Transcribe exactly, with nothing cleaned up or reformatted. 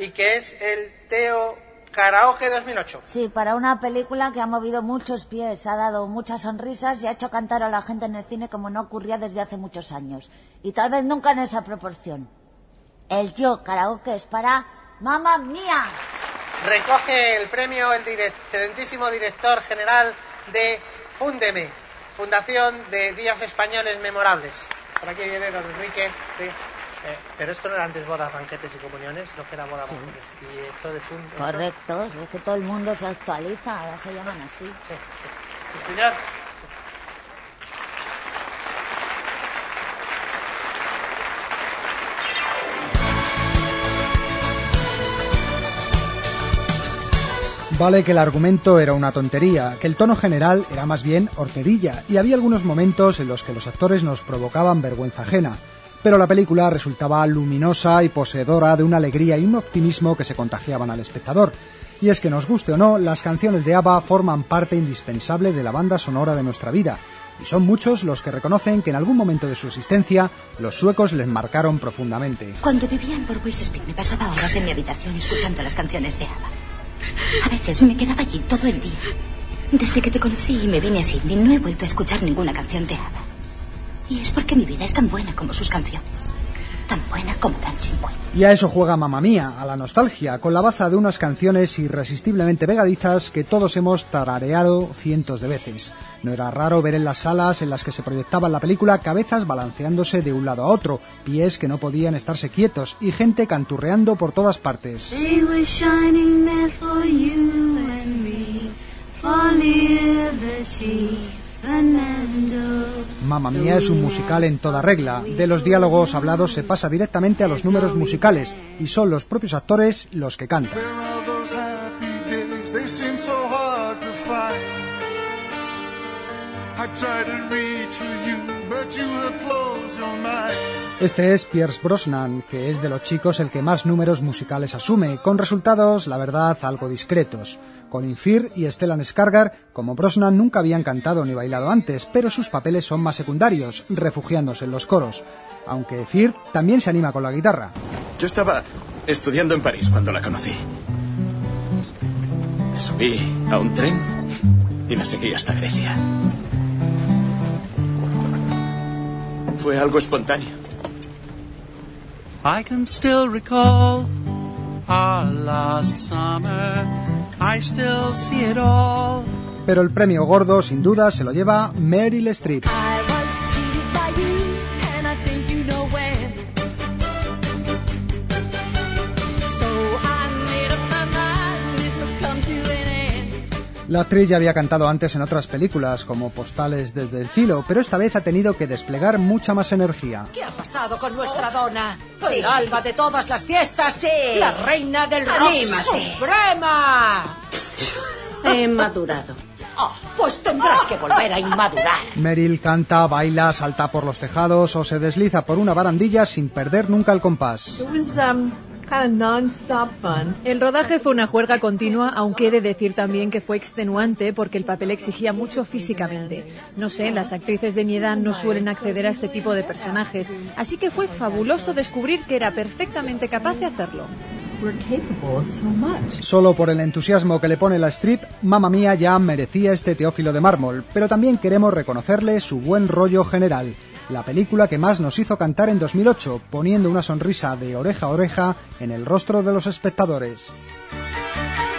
y que es el Teo Karaoke dos mil ocho. Sí, para una película que ha movido muchos pies, ha dado muchas sonrisas y ha hecho cantar a la gente en el cine como no ocurría desde hace muchos años. Y tal vez nunca en esa proporción. El Yo Karaoke es para Mamma Mía. Recoge el premio el direct, excelentísimo director general de Fúndeme, Fundación de Días Españoles Memorables. Por aquí viene don Enrique. Sí. Eh, pero esto no era antes bodas, banquetes y comuniones, lo que era bodas, sí. Banquetes. Y esto de Fund... Correcto, es que todo el mundo se actualiza, ahora se llaman así. Sí, sí, sí señor. Vale que el argumento era una tontería, que el tono general era más bien horterilla, y había algunos momentos en los que los actores nos provocaban vergüenza ajena, pero la película resultaba luminosa y poseedora de una alegría y un optimismo que se contagiaban al espectador. Y es que nos guste o no, las canciones de ABBA forman parte indispensable de la banda sonora de nuestra vida, y son muchos los que reconocen que en algún momento de su existencia los suecos les marcaron profundamente. Cuando vivía en Borgwys Spring me pasaba horas en mi habitación escuchando las canciones de ABBA. A veces me quedaba allí todo el día. Desde que te conocí y me vine a Sydney no he vuelto a escuchar ninguna canción de ABBA. Y es porque mi vida es tan buena como sus canciones. Tan buena como Dancing Queen. Y a eso juega Mamma Mía, a la nostalgia, con la baza de unas canciones irresistiblemente pegadizas que todos hemos tarareado cientos de veces. No era raro ver en las salas en las que se proyectaba la película cabezas balanceándose de un lado a otro, pies que no podían estarse quietos y gente canturreando por todas partes. Mamma Mía es un musical en toda regla. De los diálogos hablados se pasa directamente a los números musicales y son los propios actores los que cantan. Este es Pierce Brosnan, que es de los chicos el que más números musicales asume, con resultados, la verdad, algo discretos. Colin Firth y Stellan Skarsgård, como Brosnan, nunca habían cantado ni bailado antes, pero sus papeles son más secundarios, refugiándose en los coros. Aunque Firth también se anima con la guitarra. Yo estaba estudiando en París cuando la conocí. Me subí a un tren y la seguí hasta Grecia. Fue algo espontáneo. I can still recall our last summer. I still see it all. Pero el premio gordo, sin duda, se lo lleva Meryl Streep. La actriz ya había cantado antes en otras películas, como Postales desde el cielo, pero esta vez ha tenido que desplegar mucha más energía. ¿Qué ha pasado con nuestra dona? Sí. El alma de todas las fiestas. Sí. La reina del rock Anímate. suprema. He madurado. Oh, pues tendrás que volver a inmadurar. Meryl canta, baila, salta por los tejados o se desliza por una barandilla sin perder nunca el compás. El rodaje fue una juerga continua, aunque he de decir también que fue extenuante porque el papel exigía mucho físicamente. No sé, las actrices de mi edad no suelen acceder a este tipo de personajes, así que fue fabuloso descubrir que era perfectamente capaz de hacerlo. Solo por el entusiasmo que le pone la Streep, Mamma Mía ya merecía este Teófilo de mármol, pero también queremos reconocerle su buen rollo general. La película que más nos hizo cantar en dos mil ocho, poniendo una sonrisa de oreja a oreja en el rostro de los espectadores.